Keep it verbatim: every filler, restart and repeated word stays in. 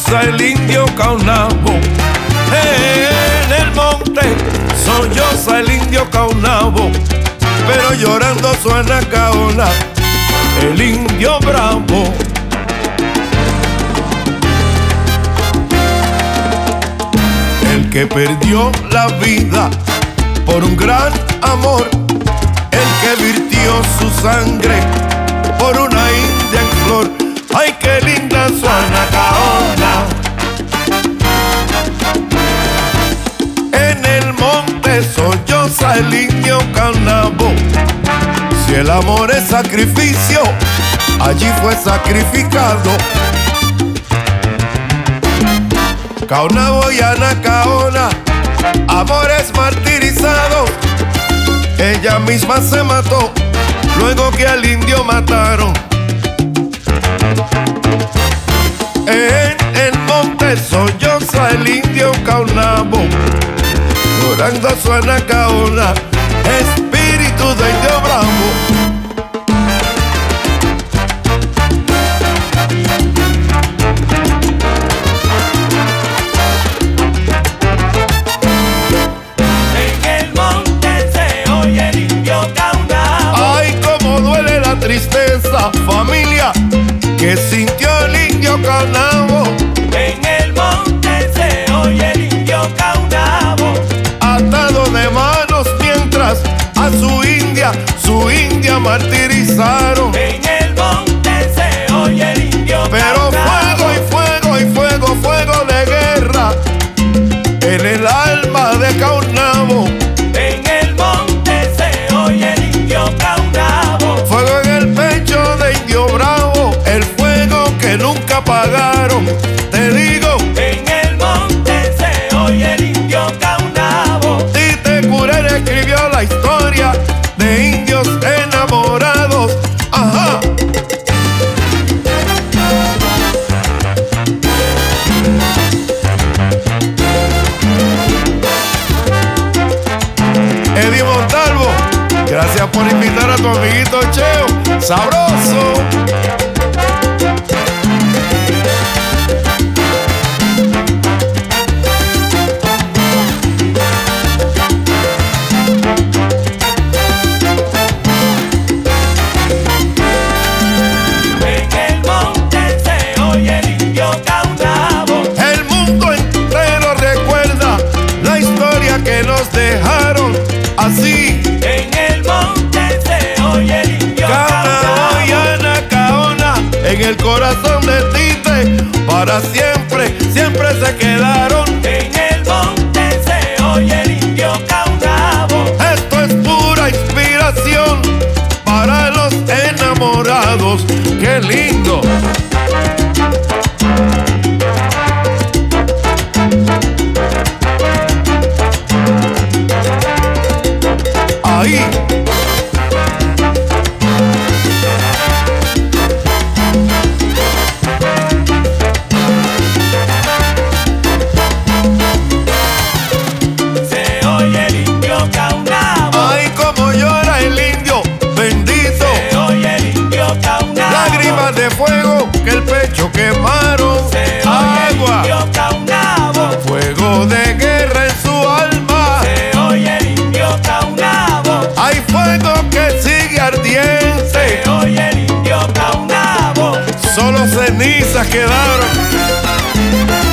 solloza el indio Caonabo. En el monte solloza el indio Caonabo, pero llorando suena Caona, el indio bravo. El que perdió la vida por un gran amor, el que virtió su sangre por una india en flor. ¡Ay, qué linda suena Caona! En el monte solloza el indio Caonabo. Si el amor es sacrificio, allí fue sacrificado. Caonabo y Ana Caona, amores martirizados. Ella misma se mató luego que al indio mataron. En el monte solloza el indio Caonabo, llorando suena Caona, espíritu de indio bravo. Tristeza, familia, que sintió el indio Caonabo. En el monte se oye el indio Caonabo, atado de manos mientras a su india, su india martirizaron. En el monte se oye el indio Pero Caonabo, fuego y fuego y fuego, fuego de guerra en el alma de Caonabo. en el monte se oye el indio Caonabo, Fuego en el pecho de indio bravo, el fuego que nunca apagaron. Te digo, en el monte se oye el indio Caonabo. Tite Curén escribió la historia de indios enamorados. Ajá. Eddie Montalvo, gracias por invitar a tu amiguito Cheo. ¡Sabroso! En el monte se oye el indio Caonabo. El mundo entero recuerda la historia que nos dejaron así. En el monte se oye el indio Caonabo y Caonabo. Ana Caona, en el corazón de Tite, para siempre, siempre se quedaron. En el monte se oye el indio Caonabo. Esto es pura inspiración para los enamorados. ¡Qué lindo! Ahí. Se oye el indio Caonabo. Ay, como llora el indio, bendito. Se oye el indio Caonabo. Lágrimas de fuego que el pecho quemaron. Se oye el Agua, indio Caonabo. fuego de guerra en su alma. Se oye el indio Caonabo. Hay fuego que sigue ardiente. Se oye el indio Caonabo. Solo cenizas quedaron.